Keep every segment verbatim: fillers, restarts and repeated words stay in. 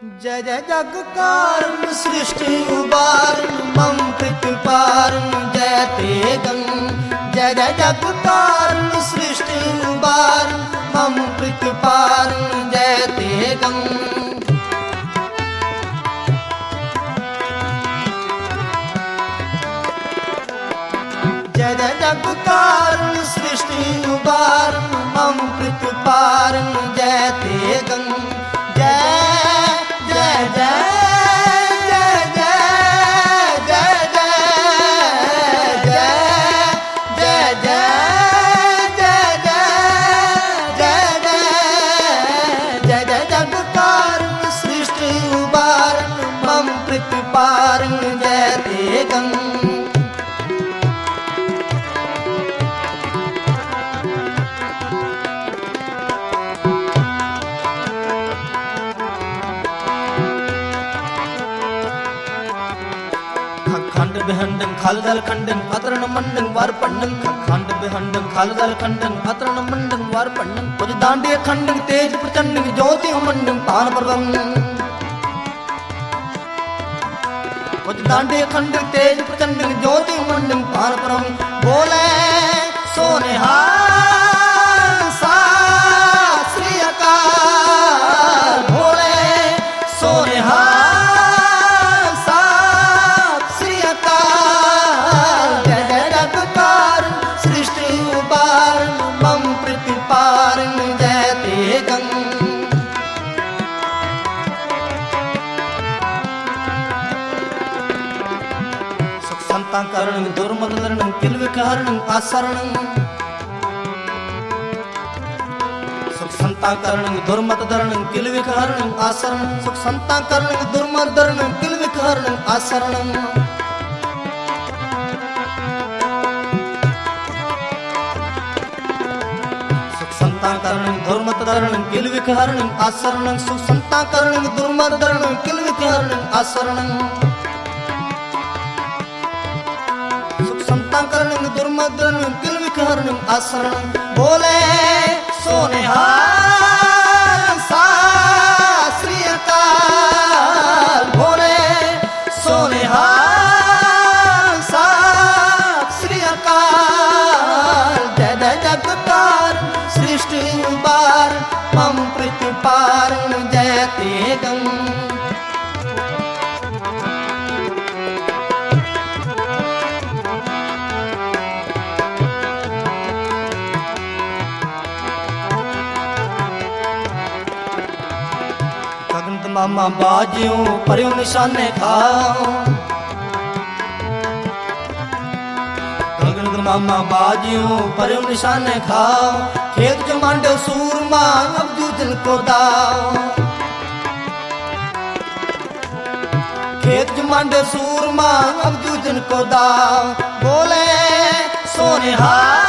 जय जय जग कारण सृष्टि उबारण मम प्रतिपारण जय ते गंग। जय जय जग कारण सृष्टि उबारण मम प्रतिपारण जय ते गंग। जय जय जग कारण सृष्टि उबारण मम प्रतिपारण जय ते गंग। जय जय जय जय जय जय जय जय जय जय जय जय जय जग कारण सृष्टि उबारण मम प्रतिपारण जय ते गंग। खंड बिहंडं खालदल खंडं अतरण मंडं वारपंडं। खंड बिहंडं खालदल खंडं अतरण मंडं वारपंडं। कुछ दांडे खंडं तेज प्रचंडं ज्योति मंडं पान पर्वं। कुछ दांडे खंडं तेज प्रचंडं ज्योति मंडं पान पर्वं। बोले सोनेहार सात श्री अकाल। भोले सोनेहार कारणं दुर्मदरणं किल्विकारणं आसरणं। सुख संता कारणं दुर्मदरणं किल्विकारणं आसरणं। सुख संता कारणं दुर्मदरणं किल्विकारणं आसरणं। सुख संता कारणं दुर्मदरणं किल्विकारणं आसरणं। सुख संता कारणं दुर्मदरणं किल्विकारणं आसरणं। संताकरण दुर्मदन किलविकरण आसरण। बोले सोनेहार सात श्री अकाल। भोले सोनेहार सात श्री अकाल। जय जय जग कारण सृष्टि उबार मम प्रतिपारण जय ते गंग। मामा बाजियों परियों निशाने खाओ। गगन मामा बाजियों परियों निशाने खाओ। खेत जो मांडो सूरमा अब जूझन को दाओ। खेत जो मांडो सूरमा अब जूझन को दाओ। बोले सोनेहार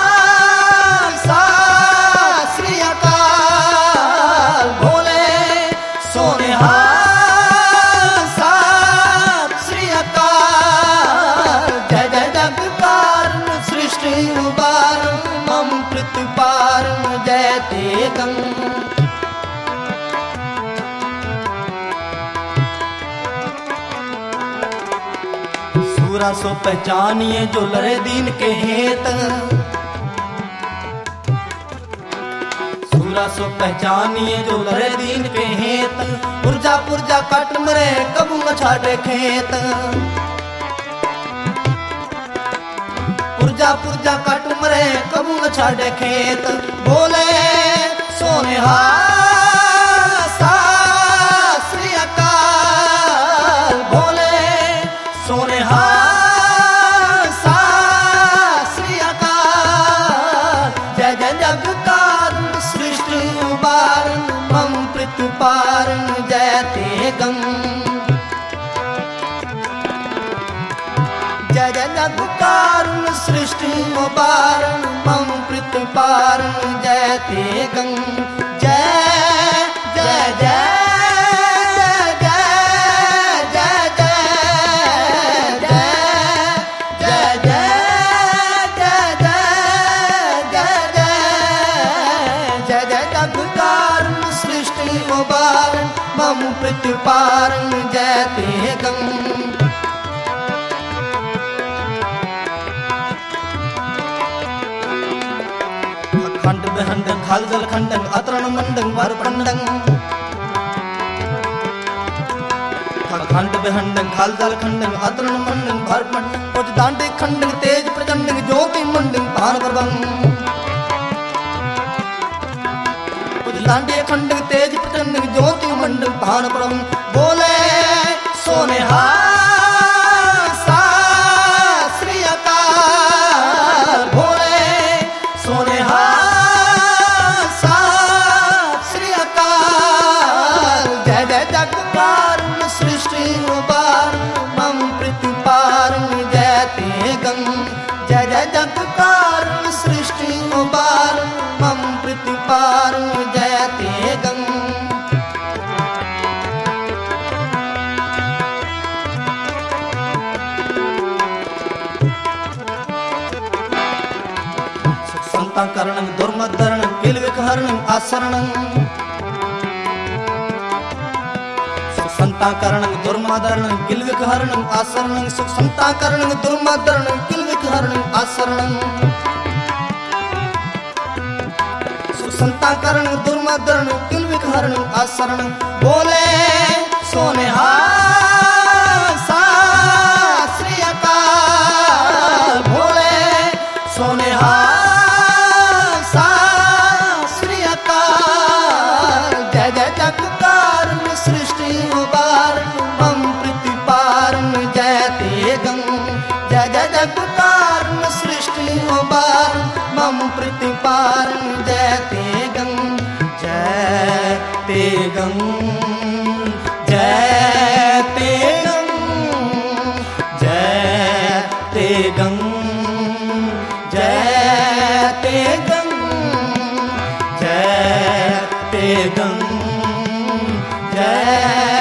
सात श्री अकाल। भोले सोनेहार सात श्री अकाल। जय जय जग कारण सृष्टि उबारण मम प्रतिपारण जय ते गंग। सूरा सो पहचानिए जो लड़े दीन के हेत। सो पहचानिए जो लड़े दीन के हेत। पुरजा पुरजा कट मरे कबू न छाटे खेत। पुरजा पुरजा कट मरे कबू न छाटे खेत। बोले सोनेहार सात श्री अकाल। भोले सोनेहार सात श्री अकाल। जय जय जग कारण सृष्टि उबारण मम प्रतिपारण जय ते गंग। जय जय जग कारण सृष्टि उबारण मम प्रतिपारण जय ते गंग। जय जय जय सृष्टि उबारण मम प्रतिपारण जयते गंग। खंड बेहंडं खाल जल खंडं अतरण मंडं भरपंडं। खंड बेहंडं खाल जल खंडं अतरण मंडं भरपंडं। कुछ दांडे खंडं तेज प्रचंडं ज्योति मंडं भान प्रभं। कुछ दांडे खंडं तेज प्रचंडं ज्योति मंडं भान प्रभं। बोले सोने हार सा श्री अकाल। बोले सोने हार सा श्री अकाल। जय जय जगपारण सृष्टि उबारण मम प्रतिपारण जयते गंग। जय जय जगपारण सृष्टि उबारण मम प्रतिपारण जयते गंग। संताकरणं दुर्मद्धरणं किलविकहरणं आसरणं। संताकरणं दुर्मद्धरणं किलविकहरणं आसरणं। सुख संताकरणं दुर्मद्धरणं किलविकहरणं आसरणं। सुख संताकरणं दुर्मद्धरणं किलविकहरणं आसरणं। बोले सोने हार सा श्री अकाल। बोले सोने हार सा श्री अकाल। जय जय जगपारण सृष्टि उबारण मम प्रतिपारण जयते गंग। जय जय जगपारण सृष्टि उबारण मम प्रतिपारण जयते गंग। जयते गंग जयते गंग जयते गंग जयते गंग जयते गंग जय